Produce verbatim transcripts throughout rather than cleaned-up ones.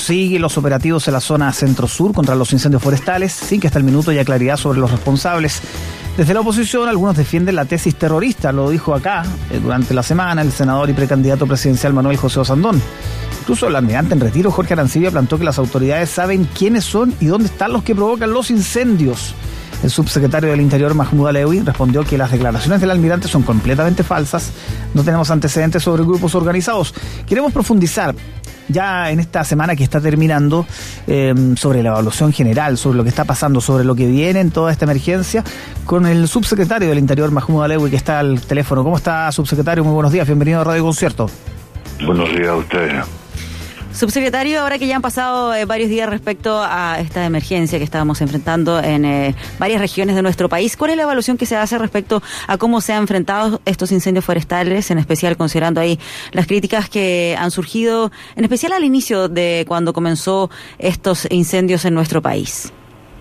siguen los operativos en la zona centro-sur contra los incendios forestales, sin que hasta el minuto haya claridad sobre los responsables. Desde la oposición, algunos defienden la tesis terrorista, lo dijo acá eh, durante la semana el senador y precandidato presidencial Manuel José Osandón. Incluso el almirante en retiro, Jorge Arancibia, plantó que las autoridades saben quiénes son y dónde están los que provocan los incendios. El subsecretario del Interior, Mahmoud Alewi, respondió que las declaraciones del almirante son completamente falsas. No tenemos antecedentes sobre grupos organizados. Queremos profundizar ya en esta semana que está terminando eh, sobre la evaluación general, sobre lo que está pasando, sobre lo que viene en toda esta emergencia, con el subsecretario del Interior, Mahmoud Alewi, que está al teléfono. ¿Cómo está, subsecretario? Muy buenos días. Bienvenido a Radio Concierto. Buenos días a ustedes. Subsecretario, ahora que ya han pasado eh, varios días respecto a esta emergencia que estábamos enfrentando en eh, varias regiones de nuestro país, ¿cuál es la evaluación que se hace respecto a cómo se han enfrentado estos incendios forestales, en especial considerando ahí las críticas que han surgido, en especial al inicio de cuando comenzó estos incendios en nuestro país?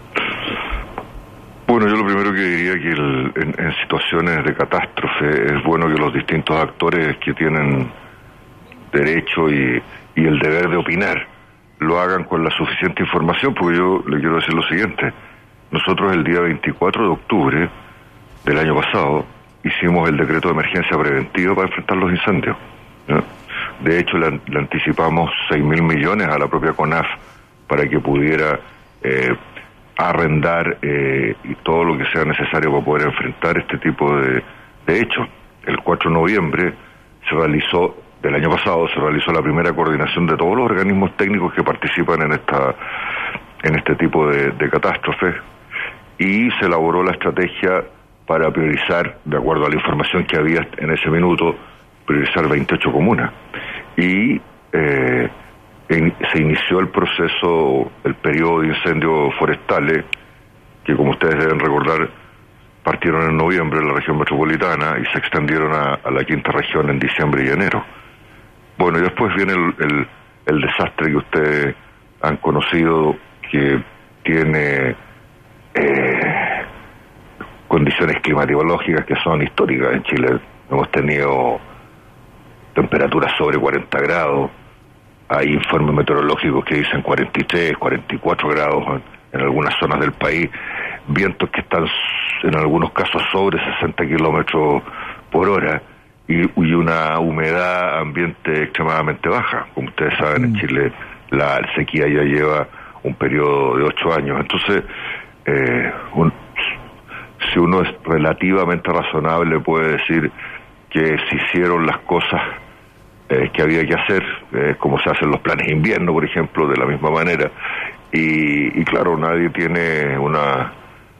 Bueno, yo lo primero que diría que el, en, en situaciones de catástrofe es bueno que los distintos actores que tienen derecho y y el deber de opinar lo hagan con la suficiente información, porque yo le quiero decir lo siguiente. Nosotros el día veinticuatro de octubre del año pasado hicimos el decreto de emergencia preventiva para enfrentar los incendios, ¿no? De hecho le, le anticipamos seis mil millones a la propia CONAF para que pudiera eh, arrendar eh, y todo lo que sea necesario para poder enfrentar este tipo de, de hechos. El cuatro de noviembre se realizó del año pasado se realizó la primera coordinación de todos los organismos técnicos que participan en esta en este tipo de, de catástrofes, y se elaboró la estrategia para priorizar, de acuerdo a la información que había en ese minuto, priorizar veintiocho comunas. Y eh, in, se inició el proceso, el periodo de incendios forestales, que como ustedes deben recordar, partieron en noviembre en la región metropolitana y se extendieron a, a la quinta región en diciembre y enero. Bueno, y después viene el, el, el desastre que ustedes han conocido, que tiene eh, condiciones climatológicas que son históricas. En Chile hemos tenido temperaturas sobre cuarenta grados, hay informes meteorológicos que dicen cuarenta y tres, cuarenta y cuatro grados en, en algunas zonas del país, vientos que están en algunos casos sobre sesenta kilómetros por hora, y, y una humedad ambiente extremadamente baja. Como ustedes saben, en Chile la sequía ya lleva un periodo de ocho años. Entonces, eh, un, si uno es relativamente razonable, puede decir que se hicieron las cosas eh, que había que hacer, eh, como se hacen los planes de invierno, por ejemplo, de la misma manera. Y, y claro, nadie tiene una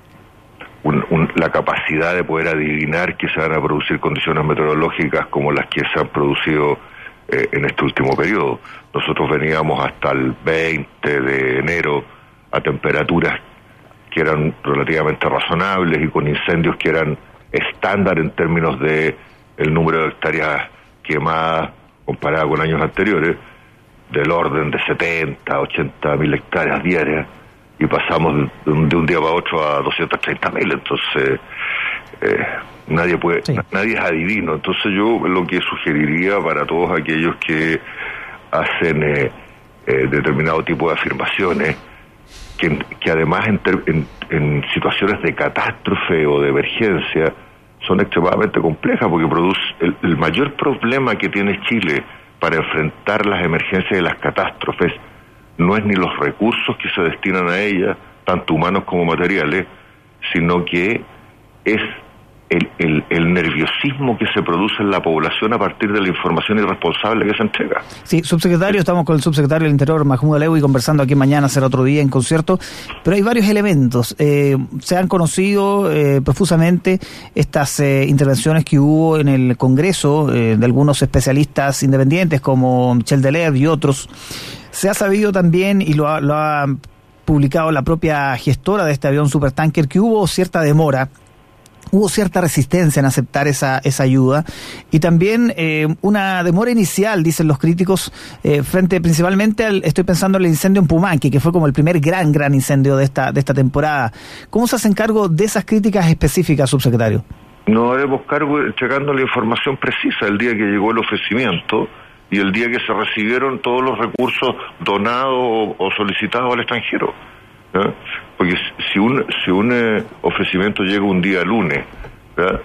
Un, un, la capacidad de poder adivinar que se van a producir condiciones meteorológicas como las que se han producido eh, en este último periodo. Nosotros veníamos hasta el veinte de enero a temperaturas que eran relativamente razonables y con incendios que eran estándar en términos de el número de hectáreas quemadas comparado con años anteriores, del orden de setenta, ochenta mil hectáreas diarias, y pasamos de un, de un día para otro a doscientos treinta mil. Entonces eh, nadie puede, sí. nadie es adivino. Entonces yo lo que sugeriría para todos aquellos que hacen eh, eh, determinado tipo de afirmaciones, que, que además en, ter, en, en situaciones de catástrofe o de emergencia son extremadamente complejas, porque produce el, el mayor problema que tiene Chile para enfrentar las emergencias y las catástrofes no es ni los recursos que se destinan a ellas, tanto humanos como materiales, sino que es el, el, el nerviosismo que se produce en la población a partir de la información irresponsable que se entrega. Sí, subsecretario, estamos con el subsecretario del Interior, Mahmoud Alewi, conversando aquí mañana, será otro día en concierto, pero hay varios elementos. Eh, se han conocido eh, profusamente estas eh, intervenciones que hubo en el Congreso eh, de algunos especialistas independientes como Michel Deleuze y otros. Se ha sabido también, y lo ha, lo ha publicado la propia gestora de este avión supertanker, que hubo cierta demora, hubo cierta resistencia en aceptar esa esa ayuda, y también eh, una demora inicial, dicen los críticos, eh, frente principalmente al, estoy pensando en el incendio en Pumanque, que fue como el primer gran, gran incendio de esta de esta temporada. ¿Cómo se hacen cargo de esas críticas específicas, subsecretario? Nos haremos cargo checando la información precisa. El día que llegó el ofrecimiento, y el día que se recibieron todos los recursos donados o, o solicitados al extranjero. ¿Ya? Porque si un si un eh, ofrecimiento llega un día lunes, ¿ya?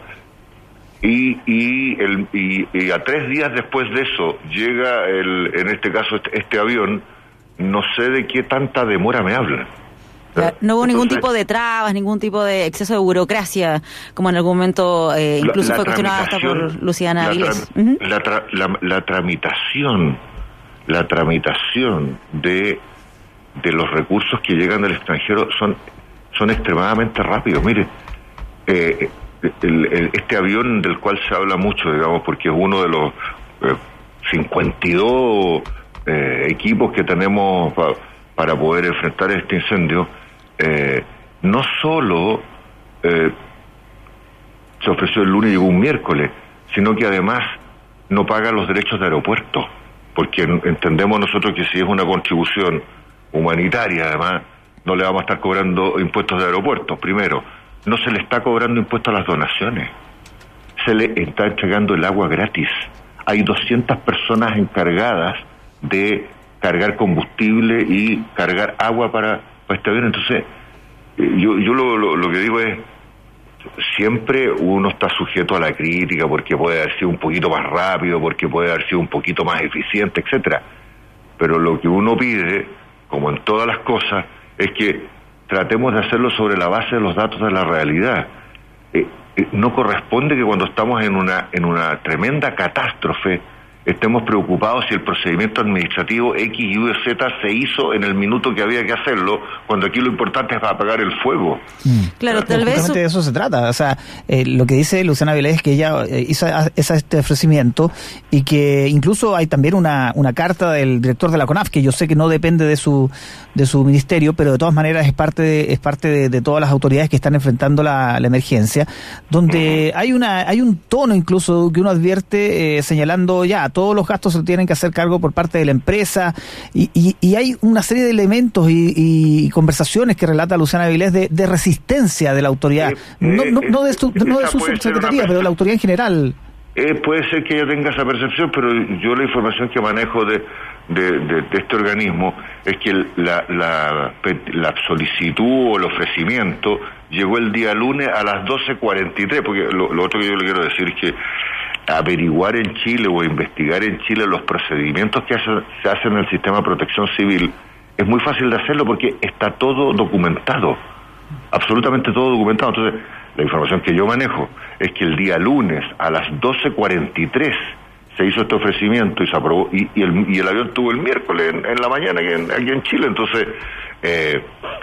y y, el, y y a tres días después de eso llega el en este caso este, este avión, no sé de qué tanta demora me hablan. ¿Ya? No hubo Entonces, ningún tipo de trabas, ningún tipo de exceso de burocracia, como en algún momento eh, incluso la, la fue cuestionada hasta por Luciana Avilés. La, uh-huh. la, tra, la, la tramitación, la tramitación de de los recursos que llegan del extranjero son son extremadamente rápidos. Mire, eh, el, el, este avión del cual se habla mucho, digamos, porque es uno de los eh, cincuenta y dos eh, equipos que tenemos pa, para poder enfrentar este incendio, eh, no solo eh, se ofreció el lunes y llegó un miércoles, sino que además no paga los derechos de aeropuerto, porque entendemos nosotros que si es una contribución humanitaria, además, no le vamos a estar cobrando impuestos de aeropuertos. Primero, no se le está cobrando impuestos a las donaciones, se le está entregando el agua gratis. Hay doscientas personas encargadas de cargar combustible y cargar agua para, para este avión. Entonces, yo, yo lo, lo, lo que digo es, siempre uno está sujeto a la crítica porque puede haber sido un poquito más rápido, porque puede haber sido un poquito más eficiente, etcétera. Pero lo que uno pide, como en todas las cosas, es que tratemos de hacerlo sobre la base de los datos de la realidad. Eh, eh, no corresponde que cuando estamos en una en una tremenda catástrofe estemos preocupados si el procedimiento administrativo X, Y o Z se hizo en el minuto que había que hacerlo, cuando aquí lo importante es apagar el fuego. Mm. Claro, tal vez... Justamente de eso se trata. O sea, eh, lo que dice Luciana Avilés es que ella hizo este ofrecimiento y que incluso hay también una, una carta del director de la CONAF, que yo sé que no depende de su de su ministerio, pero de todas maneras es parte de, es parte de, de todas las autoridades que están enfrentando la, la emergencia, donde hay una hay un tono incluso que uno advierte eh, señalando ya todos los gastos se tienen que hacer cargo por parte de la empresa y, y, y hay una serie de elementos y, y conversaciones que relata Luciana Avilés de, de resistencia de la autoridad, eh, no, no, no de su, no de su subsecretaría, pero de la autoridad en general. Eh, puede ser que ella tenga esa percepción, pero yo la información que manejo de de, de, de este organismo es que la, la, la solicitud o el ofrecimiento llegó el día lunes a las doce cuarenta y tres, porque lo, lo otro que yo le quiero decir es que averiguar en Chile o investigar en Chile los procedimientos que hace, se hacen en el sistema de protección civil es muy fácil de hacerlo porque está todo documentado, absolutamente todo documentado. Entonces, la información que yo manejo es que el día lunes a las doce cuarenta y tres se hizo este ofrecimiento y se aprobó, y, y, el, y el avión tuvo el miércoles en, en la mañana aquí en, aquí en Chile. Entonces, eh,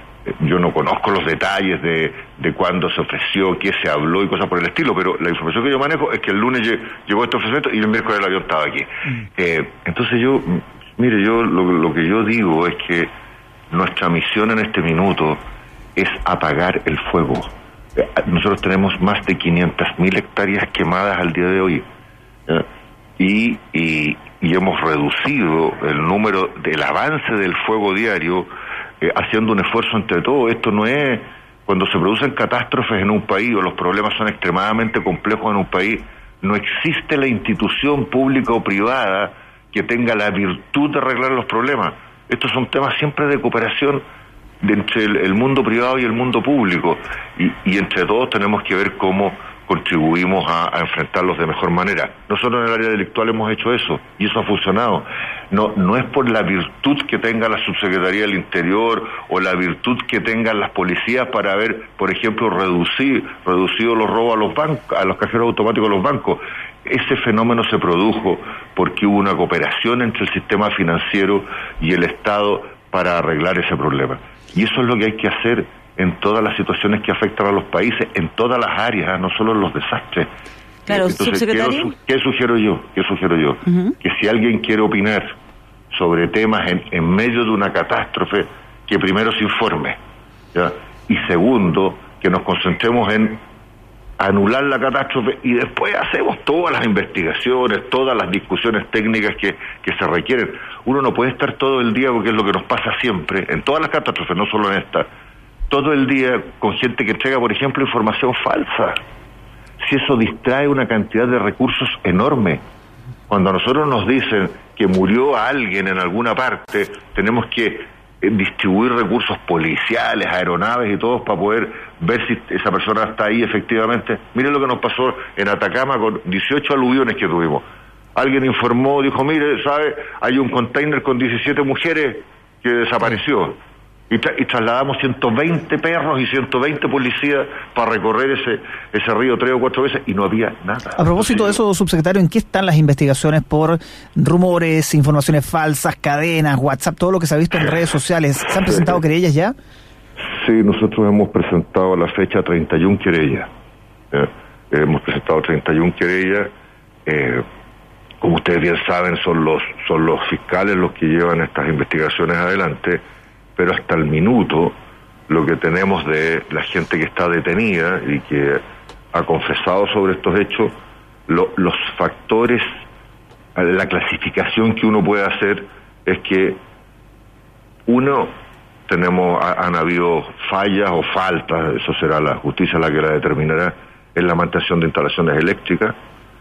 yo no conozco los detalles de, de cuándo se ofreció, qué se habló y cosas por el estilo, pero la información que yo manejo es que el lunes llegó este ofrecimiento y el miércoles el avión estaba aquí. Mm. Eh, entonces yo, mire, yo lo, lo que yo digo es que nuestra misión en este minuto es apagar el fuego. Eh, nosotros tenemos más de quinientas mil hectáreas quemadas al día de hoy. ¿eh? Y, y, y hemos reducido el número del avance del fuego diario eh, haciendo un esfuerzo entre todos. Esto no es cuando se producen catástrofes en un país o los problemas son extremadamente complejos en un país, no existe la institución pública o privada que tenga la virtud de arreglar los problemas. Estos son temas siempre de cooperación de entre el, el mundo privado y el mundo público, y, y entre todos tenemos que ver cómo contribuimos a, a enfrentarlos de mejor manera. Nosotros en el área delictual hemos hecho eso, y eso ha funcionado. No, no es por la virtud que tenga la Subsecretaría del Interior o la virtud que tengan las policías para haber, por ejemplo, reducir, reducido los robos a los bancos, a los cajeros automáticos de los bancos. Ese fenómeno se produjo porque hubo una cooperación entre el sistema financiero y el Estado para arreglar ese problema. Y eso es lo que hay que hacer en todas las situaciones que afectan a los países, en todas las áreas, no solo en los desastres. Claro, entonces, subsecretario. ¿qué, ¿qué sugiero yo? ¿Qué sugiero yo? Uh-huh. Que si alguien quiere opinar sobre temas en, en medio de una catástrofe, que primero se informe, ¿ya? Y segundo, que nos concentremos en anular la catástrofe y después hacemos todas las investigaciones, todas las discusiones técnicas que, que se requieren. Uno no puede estar todo el día, porque es lo que nos pasa siempre, en todas las catástrofes, no solo en esta, todo el día con gente que entrega, por ejemplo, información falsa. Si eso distrae una cantidad de recursos enorme. Cuando a nosotros nos dicen que murió alguien en alguna parte, tenemos que distribuir recursos policiales, aeronaves y todos para poder ver si esa persona está ahí efectivamente. Miren lo que nos pasó en Atacama con dieciocho aluviones que tuvimos. Alguien informó, dijo, mire, ¿sabe? Hay un container con diecisiete mujeres que desapareció. Y, tra y trasladamos ciento veinte perros y ciento veinte policías para recorrer ese ese río tres o cuatro veces y no había nada. A propósito de eso, subsecretario, ¿en qué están las investigaciones por rumores, informaciones falsas, cadenas, WhatsApp, todo lo que se ha visto en redes sociales? ¿Se han presentado querellas ya? Sí, nosotros hemos presentado a la fecha treinta y una querellas. ¿eh? Hemos presentado treinta y una querellas. Eh, como ustedes bien saben, son los son los fiscales los que llevan estas investigaciones adelante, pero hasta el minuto lo que tenemos de la gente que está detenida y que ha confesado sobre estos hechos, lo, los factores, la clasificación que uno puede hacer es que uno, tenemos han habido fallas o faltas, eso será la justicia la que la determinará, en la mantención de instalaciones eléctricas,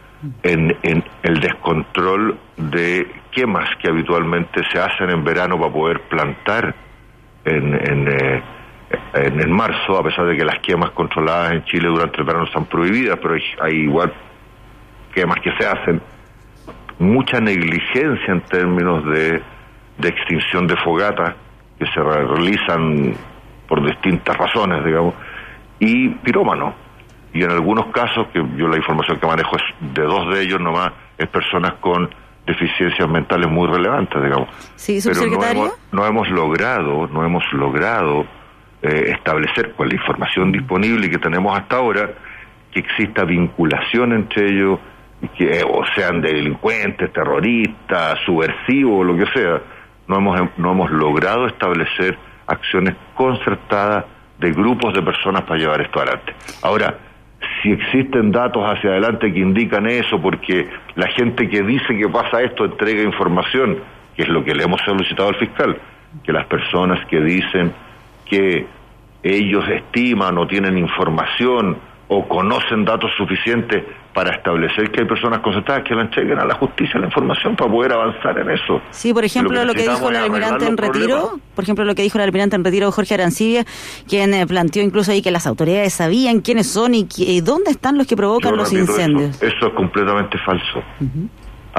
en, en el descontrol de quemas que habitualmente se hacen en verano para poder plantar En, en, eh, en, en marzo, a pesar de que las quemas controladas en Chile durante el verano están prohibidas, pero hay, hay igual quemas que se hacen. Mucha negligencia en términos de, de extinción de fogatas que se realizan por distintas razones, digamos, y pirómanos. Y en algunos casos, que yo la información que manejo es de dos de ellos nomás, es personas con deficiencias mentales muy relevantes, digamos. Sí, subsecretario. Pero no hemos, no hemos logrado, no hemos logrado eh, establecer con la información disponible que tenemos hasta ahora que exista vinculación entre ellos, que o sean delincuentes, terroristas, subversivos, lo que sea. No hemos no hemos logrado establecer acciones concertadas de grupos de personas para llevar esto adelante. Ahora, si existen datos hacia adelante que indican eso, porque la gente que dice que pasa esto entrega información, que es lo que le hemos solicitado al fiscal, que las personas que dicen que ellos estiman o tienen información o conocen datos suficientes para establecer que hay personas concertadas, que la entreguen a la justicia la información para poder avanzar en eso. Sí, por ejemplo, lo, lo que dijo el almirante en retiro, por ejemplo, lo que dijo el almirante en retiro Jorge Arancibia, quien eh, planteó incluso ahí que las autoridades sabían quiénes son y, y dónde están los que provocan los incendios. Eso, eso es completamente falso. Uh-huh.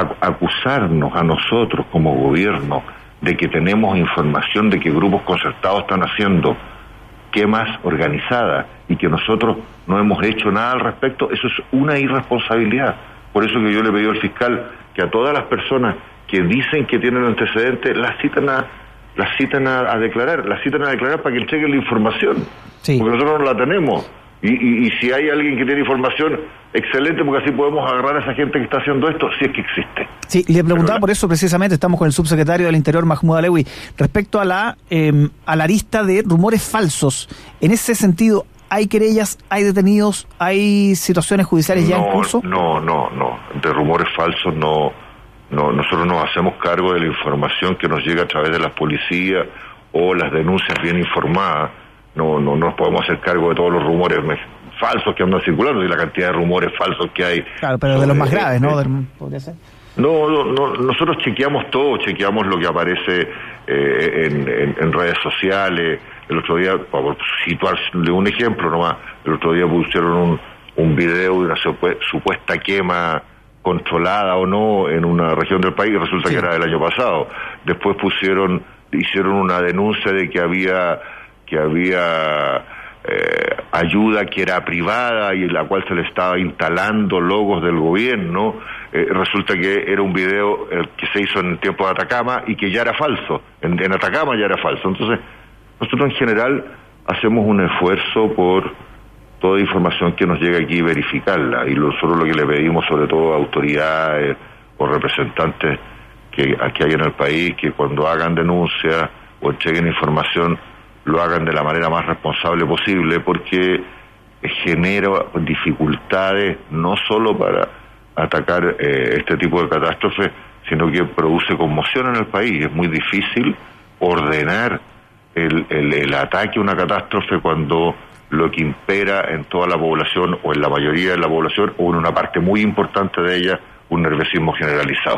Acusarnos a nosotros como gobierno de que tenemos información de que grupos concertados están haciendo quemas organizadas y que nosotros no hemos hecho nada al respecto, eso es una irresponsabilidad. Por eso que yo le pedí al fiscal que a todas las personas que dicen que tienen antecedentes las citan a las citan a, a declarar, las citan a declarar para que entreguen la información, sí. Porque nosotros no la tenemos. Y, y, y si hay alguien que tiene información, excelente, porque así podemos agarrar a esa gente que está haciendo esto, si es que existe. Sí, le preguntaba Pero, por eso precisamente, estamos con el subsecretario del Interior, Mahmoud Alewi, respecto a la eh, a la lista de rumores falsos. En ese sentido, ¿hay querellas, hay detenidos, hay situaciones judiciales no, ya en curso? No, no, no, de rumores falsos no, no, nosotros nos hacemos cargo de la información que nos llega a través de las policías o las denuncias bien informadas. No, no, no nos podemos hacer cargo de todos los rumores falsos que andan circulando y la cantidad de rumores falsos que hay. Claro, pero sobre, de los más graves, ¿no? ¿Podría ser? No, no, no, nosotros chequeamos todo, chequeamos lo que aparece eh, en, en, en redes sociales. El otro día, por situarle un ejemplo nomás, el otro día pusieron un, un video de una supuesta quema controlada o no en una región del país, resulta sí. que era del año pasado. Después pusieron, hicieron una denuncia de que había que había eh, ayuda que era privada y en la cual se le estaba instalando logos del gobierno. Eh, resulta que era un video eh, que se hizo en el tiempo de Atacama y que ya era falso, en, en Atacama ya era falso. Entonces, nosotros en general hacemos un esfuerzo por toda información que nos llega aquí verificarla, y nosotros lo que le pedimos sobre todo a autoridades o representantes que aquí hay en el país, que cuando hagan denuncias o entreguen información lo hagan de la manera más responsable posible, porque genera dificultades no solo para atacar eh, este tipo de catástrofes, sino que produce conmoción en el país. Es muy difícil ordenar el, el, el ataque a una catástrofe cuando lo que impera en toda la población o en la mayoría de la población o en una parte muy importante de ella, un nerviosismo generalizado.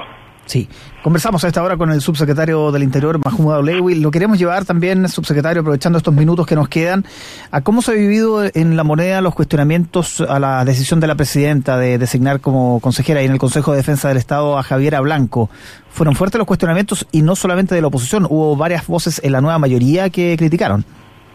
Sí, conversamos a esta hora con el subsecretario del Interior, Mahmoud Abuelaiwi. Lo queremos llevar también, subsecretario, aprovechando estos minutos que nos quedan, a cómo se ha vivido en La Moneda los cuestionamientos a la decisión de la presidenta de designar como consejera y en el Consejo de Defensa del Estado a Javiera Blanco. Fueron fuertes los cuestionamientos y no solamente de la oposición, hubo varias voces en la nueva mayoría que criticaron.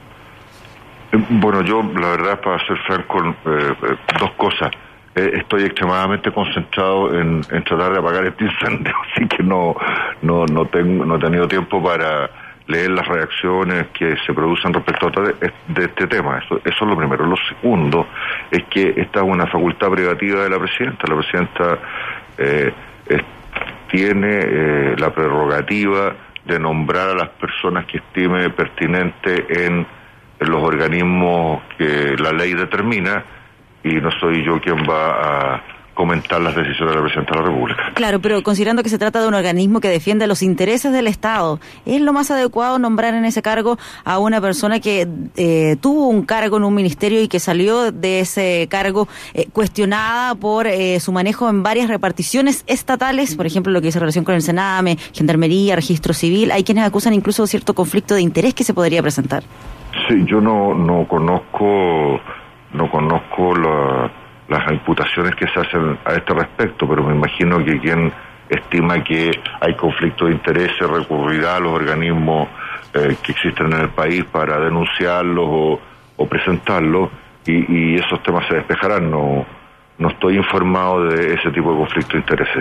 Bueno, yo la verdad, para ser franco, eh, dos cosas. Estoy extremadamente concentrado en, en tratar de apagar este incendio, así que no no no tengo no he tenido tiempo para leer las reacciones que se producen respecto a de, de este tema. Eso, eso es lo primero. Lo segundo es que esta es una facultad privativa de la presidenta. La presidenta eh, es, tiene eh, la prerrogativa de nombrar a las personas que estime pertinente en, en los organismos que la ley determina, y no soy yo quien va a comentar las decisiones de la Presidenta de la República. Claro, pero considerando que se trata de un organismo que defiende los intereses del Estado, ¿es lo más adecuado nombrar en ese cargo a una persona que eh, tuvo un cargo en un ministerio y que salió de ese cargo eh, cuestionada por eh, su manejo en varias reparticiones estatales? Por ejemplo, lo que dice relación con el Sename, Gendarmería, Registro Civil. Hay quienes acusan incluso cierto conflicto de interés que se podría presentar. Sí, yo no, no conozco... No conozco la, las imputaciones que se hacen a este respecto, pero me imagino que quien estima que hay conflicto de intereses recurrirá a los organismos eh, que existen en el país para denunciarlos o, o presentarlos, y, y esos temas se despejarán. No, no estoy informado de ese tipo de conflicto de intereses.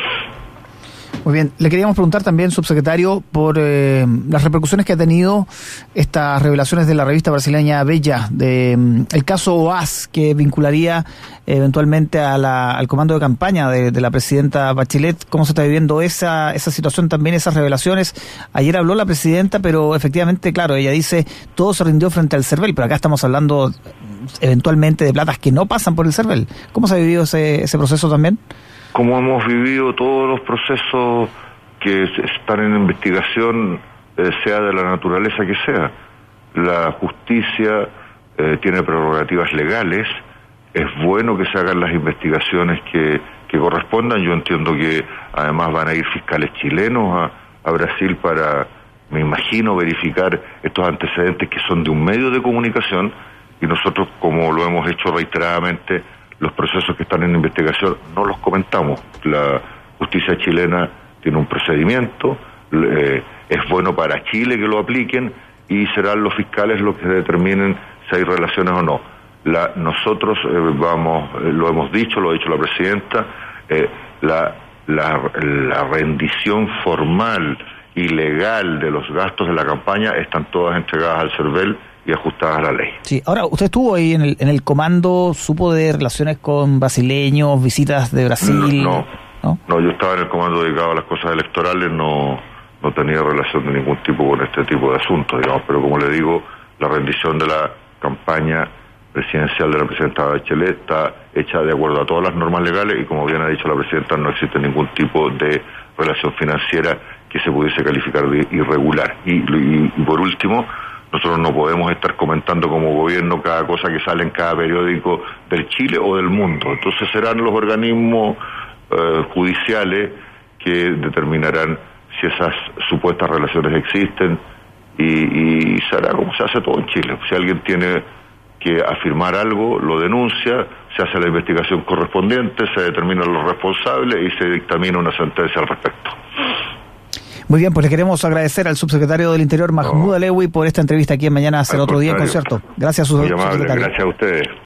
Muy bien, le queríamos preguntar también, subsecretario, por eh, las repercusiones que ha tenido estas revelaciones de la revista brasileña Bella, de um, el caso O A S, que vincularía eh, eventualmente a la, al comando de campaña de, de la presidenta Bachelet. ¿Cómo se está viviendo esa esa situación también, esas revelaciones? Ayer habló la presidenta, pero efectivamente, claro, ella dice todo se rindió frente al CERVEL, pero acá estamos hablando eventualmente de platas que no pasan por el CERVEL. ¿Cómo se ha vivido ese, ese proceso también? Como hemos vivido todos los procesos que están en investigación, eh, sea de la naturaleza que sea. La justicia eh, tiene prerrogativas legales, es bueno que se hagan las investigaciones que, que correspondan. Yo entiendo que además van a ir fiscales chilenos a, a Brasil para, me imagino, verificar estos antecedentes que son de un medio de comunicación, y nosotros, como lo hemos hecho reiteradamente, los procesos que están en investigación no los comentamos. La justicia chilena tiene un procedimiento, eh, es bueno para Chile que lo apliquen, y serán los fiscales los que determinen si hay relaciones o no. La, nosotros eh, vamos, eh, lo hemos dicho, lo ha dicho la presidenta, eh, la, la, la rendición formal y legal de los gastos de la campaña están todas entregadas al CERVEL y ajustadas a la ley. Sí, ahora, usted estuvo ahí en el, en el comando, ¿supo de relaciones con brasileños, visitas de Brasil? No, no, no, no, yo estaba en el comando dedicado a las cosas electorales, no, no tenía relación de ningún tipo con este tipo de asuntos, digamos, pero como le digo, la rendición de la campaña presidencial de la presidenta Bachelet está hecha de acuerdo a todas las normas legales, y como bien ha dicho la presidenta, no existe ningún tipo de relación financiera que se pudiese calificar de irregular. Y, y, y por último, nosotros no podemos estar comentando como gobierno cada cosa que sale en cada periódico del Chile o del mundo. Entonces serán los organismos eh, judiciales que determinarán si esas supuestas relaciones existen, y, y será como se hace todo en Chile. Si alguien tiene que afirmar algo, lo denuncia, se hace la investigación correspondiente, se determinan los responsables y se dictamina una sentencia al respecto. Muy bien, pues le queremos agradecer al subsecretario del Interior, Mahmoud Abuelaiwi, por esta entrevista aquí en Mañana Será Otro Día en Concierto. Gracias, subsecretario. Gracias a ustedes.